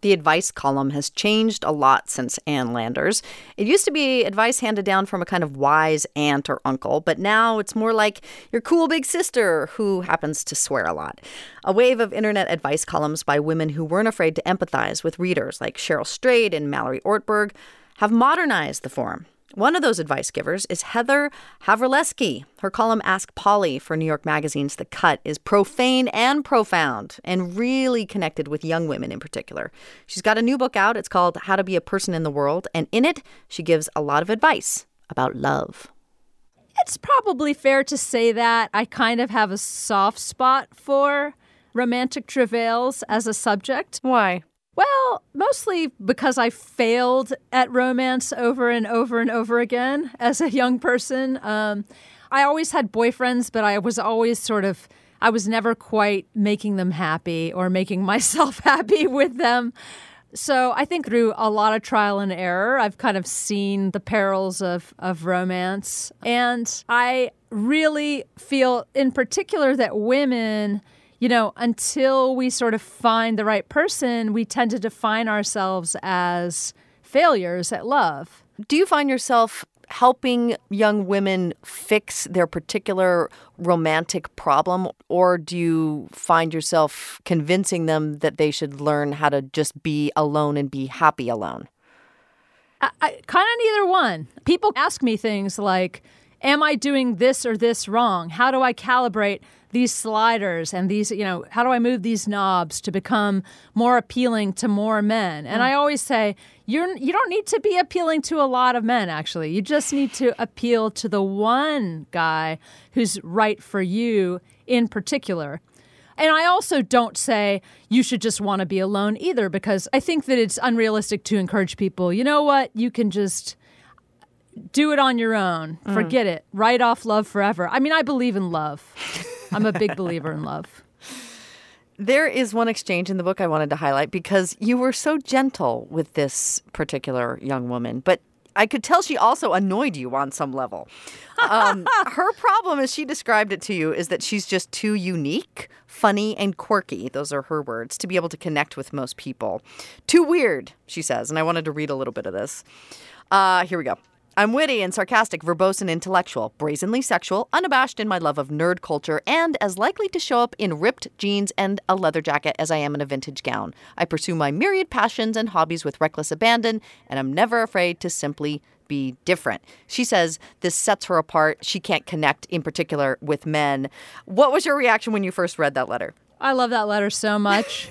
The advice column has changed a lot since Ann Landers. It used to be advice handed down from a kind of wise aunt or uncle, but now it's more like your cool big sister who happens to swear a lot. A wave of internet advice columns by women who weren't afraid to empathize with readers like Cheryl Strayed and Mallory Ortberg have modernized the forum. One of those advice givers is Heather Havrilesky. Her column Ask Polly for New York Magazine's The Cut is profane and profound and really connected with young women in particular. She's got a new book out. It's called How to Be a Person in the World. And in it, she gives a lot of advice about love. It's probably fair to say that I kind of have a soft spot for romantic travails as a subject. Why? Well, mostly because I failed at romance over and over and over again as a young person. I always had boyfriends, but I was always I was never quite making them happy or making myself happy with them. So I think through a lot of trial and error, I've kind of seen the perils of romance. And I really feel in particular that women, until we sort of find the right person, we tend to define ourselves as failures at love. Do you find yourself helping young women fix their particular romantic problem, or do you find yourself convincing them that they should learn how to just be alone and be happy alone? I kind of neither one. People ask me things like, am I doing this or this wrong? How do I calibrate these sliders and these, how do I move these knobs to become more appealing to more men? And I always say, you don't need to be appealing to a lot of men, actually. You just need to appeal to the one guy who's right for you in particular. And I also don't say you should just want to be alone either, because I think that it's unrealistic to encourage people, you know what, you can just do it on your own. Forget it. Write off love forever. I mean, I believe in love. I'm a big believer in love. There is one exchange in the book I wanted to highlight because you were so gentle with this particular young woman, but I could tell she also annoyed you on some level. Her problem, as she described it to you, is that she's just too unique, funny, and quirky. Those are her words, to be able to connect with most people. Too weird, she says, and I wanted to read a little bit of this. Here we go. I'm witty and sarcastic, verbose and intellectual, brazenly sexual, unabashed in my love of nerd culture, and as likely to show up in ripped jeans and a leather jacket as I am in a vintage gown. I pursue my myriad passions and hobbies with reckless abandon, and I'm never afraid to simply be different. She says this sets her apart. She can't connect, in particular, with men. What was your reaction when you first read that letter? I love that letter so much.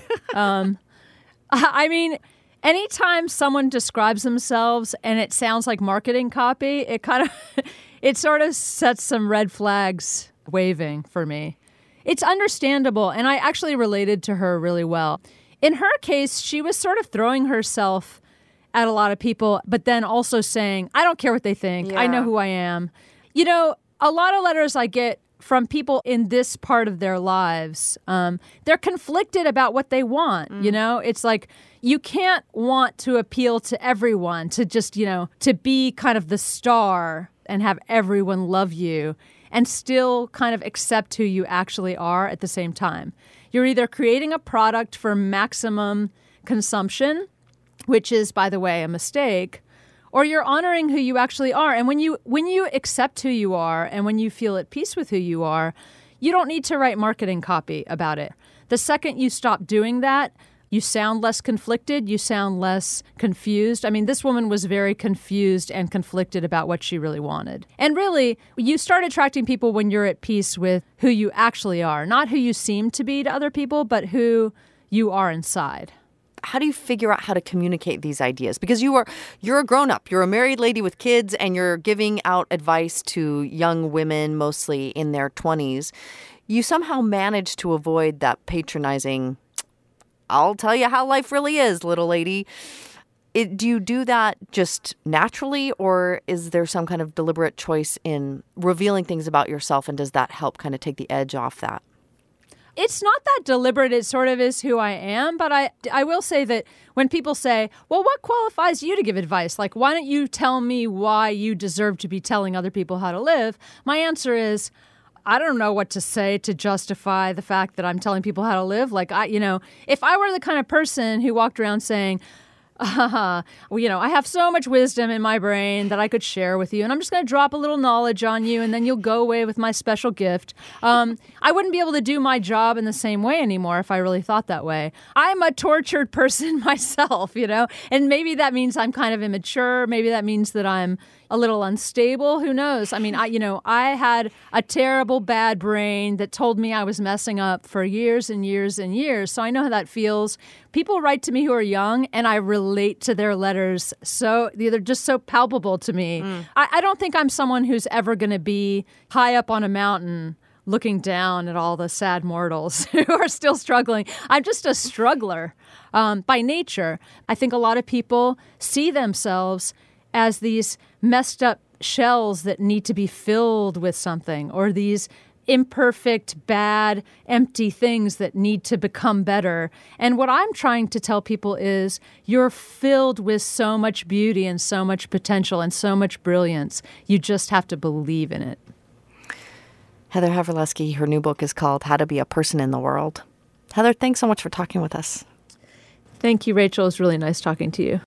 I mean, anytime someone describes themselves and it sounds like marketing copy, it sort of sets some red flags waving for me. It's understandable, and I actually related to her really well. In her case, she was sort of throwing herself at a lot of people, but then also saying, I don't care what they think. Yeah. I know who I am. A lot of letters I get from people in this part of their lives, they're conflicted about what they want. It's like, you can't want to appeal to everyone, to just, to be kind of the star and have everyone love you and still kind of accept who you actually are at the same time. You're either creating a product for maximum consumption, which is, by the way, a mistake, or you're honoring who you actually are. And when you accept who you are and when you feel at peace with who you are, you don't need to write marketing copy about it. The second you stop doing that, you sound less conflicted, you sound less confused. I mean, this woman was very confused and conflicted about what she really wanted. And really, you start attracting people when you're at peace with who you actually are, not who you seem to be to other people, but who you are inside. How do you figure out how to communicate these ideas? Because you're a grown-up, you're a married lady with kids, and you're giving out advice to young women, mostly in their 20s. You somehow manage to avoid that patronizing, I'll tell you how life really is, little lady. Do you do that just naturally, or is there some kind of deliberate choice in revealing things about yourself, and does that help kind of take the edge off that? It's not that deliberate. It sort of is who I am. But I will say that when people say, well, what qualifies you to give advice? Like, why don't you tell me why you deserve to be telling other people how to live? My answer is, I don't know what to say to justify the fact that I'm telling people how to live. Like, if I were the kind of person who walked around saying, well, I have so much wisdom in my brain that I could share with you, and I'm just going to drop a little knowledge on you, and then you'll go away with my special gift. I wouldn't be able to do my job in the same way anymore if I really thought that way. I'm a tortured person myself, and maybe that means I'm kind of immature. Maybe that means that I'm a little unstable. Who knows? I mean, I had a terrible bad brain that told me I was messing up for years and years and years. So I know how that feels. People write to me who are young, and I relate to their letters. So they're just so palpable to me. I don't think I'm someone who's ever going to be high up on a mountain looking down at all the sad mortals who are still struggling. I'm just a struggler by nature. I think a lot of people see themselves as these messed up shells that need to be filled with something, or these imperfect, bad, empty things that need to become better. And what I'm trying to tell people is you're filled with so much beauty and so much potential and so much brilliance. You just have to believe in it. Heather Havrilesky, her new book is called How to Be a Person in the World. Heather, thanks so much for talking with us. Thank you, Rachel. It was really nice talking to you.